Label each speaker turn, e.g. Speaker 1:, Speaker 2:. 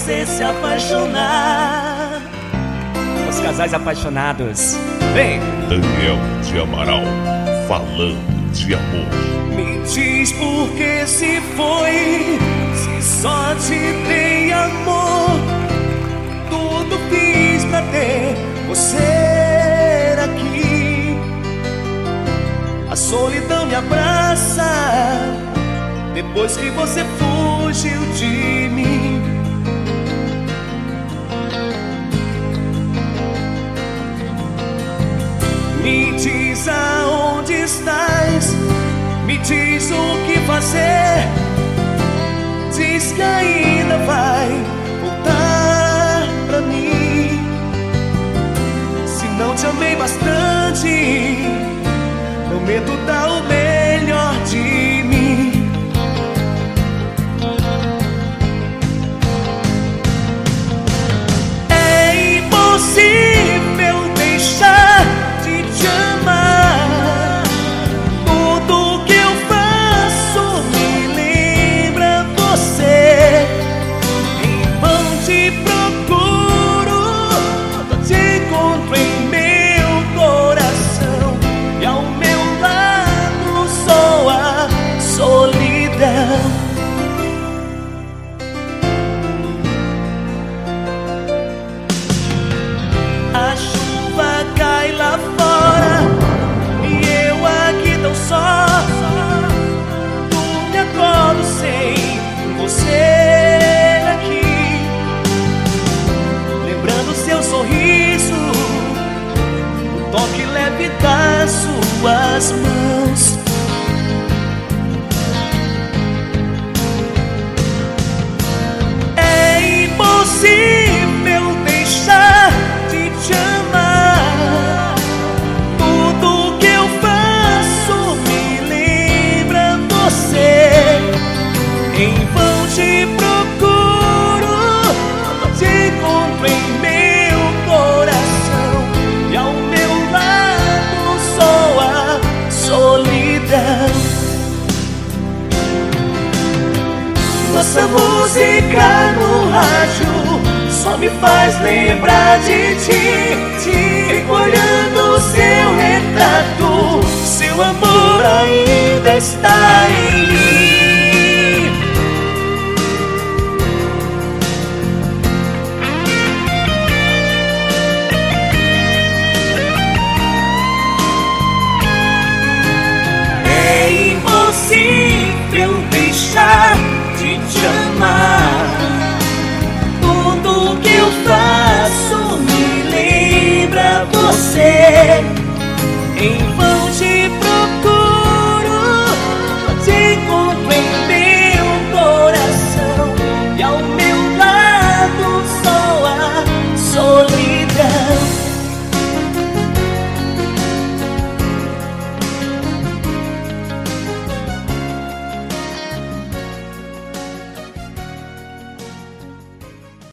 Speaker 1: você se apaixonar.
Speaker 2: Os casais apaixonados. Vem!
Speaker 3: Daniel de Amaral, falando de amor.
Speaker 1: Me diz por que se foi, se só te dei amor. Tudo fiz pra ter você aqui. A solidão me abraça depois que você fugiu de mim. Me diz aonde estás, me diz o que fazer. Diz que ainda vai voltar pra mim. Se não te amei bastante, prometo dar o melhor de mim. É impossível deixar de te amar. Tudo que eu faço me lembra você. Em vão te procuro, só te encontro em meu coração. E ao meu lado só a solidão. A chuva cai lá fora e eu aqui tão só. Me acordo sem você aqui, lembrando seu sorriso, o toque leve das suas mãos. É impossível deixar de te amar. Tudo que eu faço me lembra você. Em vão te procuro, só te encontro em meu coração. E ao meu lado só a solidão. Nossa música no rádio só me faz lembrar de ti. Fico olhando seu retrato, seu amor ainda está em mim. É impossível deixar de te amar. Tudo que eu faço me lembra você.